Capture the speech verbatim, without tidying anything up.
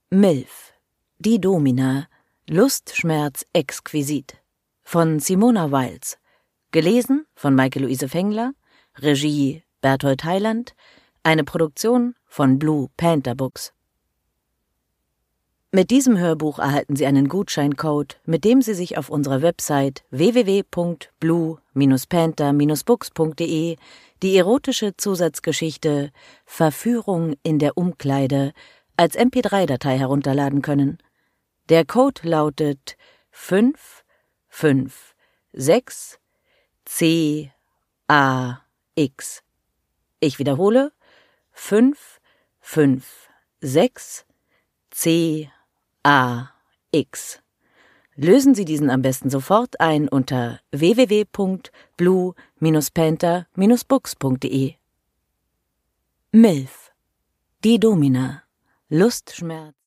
Milf, die Domina, Lustschmerz exquisit von Simona Wiles, gelesen von Maike-Luise Fengler, Regie Berthold Heiland, eine Produktion von Blue Panther Books. Mit diesem Hörbuch erhalten Sie einen Gutscheincode, mit dem Sie sich auf unserer Website w w w punkt blue panther books punkt de die erotische Zusatzgeschichte Verführung in der Umkleide als M P drei Datei herunterladen können. Der Code lautet fünf fünf sechs C A X. Ich wiederhole, fünf fünf sechs C A X. Lösen Sie diesen am besten sofort ein unter w w w punkt blue panther books punkt de. Milf, die Domina, Lustschmerz